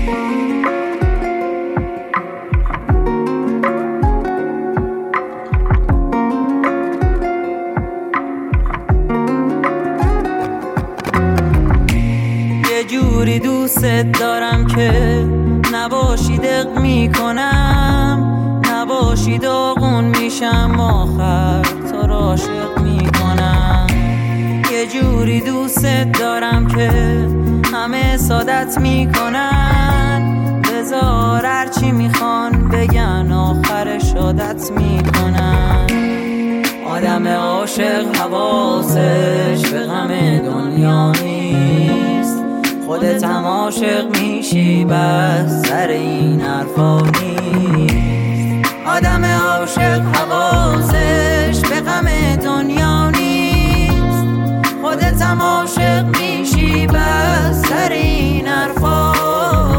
جوری دوست دارم که نباشی دق میکنم، نباشی داغون میشم، آخر تو را عاشق میکنم. یه جوری دوست دارم که همه سادت میکنن، بذار هرچی میخوان بگن آخر شادت میکنن. آدم عاشق حواسش به غم دنیا نیست، خودت هم عاشق میشی بس سر این حرفا نیست. آدم عاشق حواسش به غم دنیا نیست، خودت هم عاشق میشی بس سر این حرفا نیست.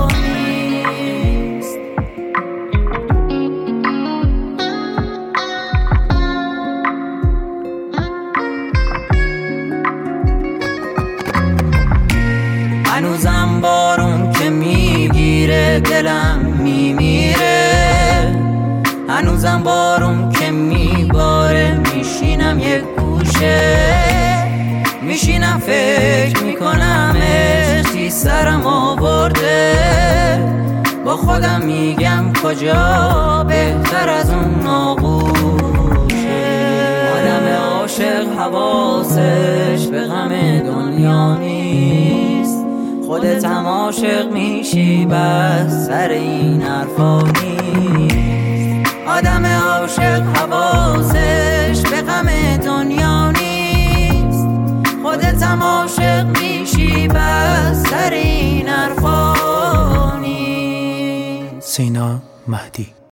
هنوزم بارون که میگیره دلم میمیره، هنوزم بارون که میباره میشینم یک گوشه، میشینم فکر میکنم عشقی سرم آورده، با خودم میگم کجا بهتر از اون آغوشه. آدم عاشق حواسش به غم دنیا نیست، خودت هم عاشق میشی بس سر این حرفا نیست. آدم عاشق حواسش به غم دنیا نیست، خودت هم عاشق میشی بس سر این حرفا نیست. سینا مهدی.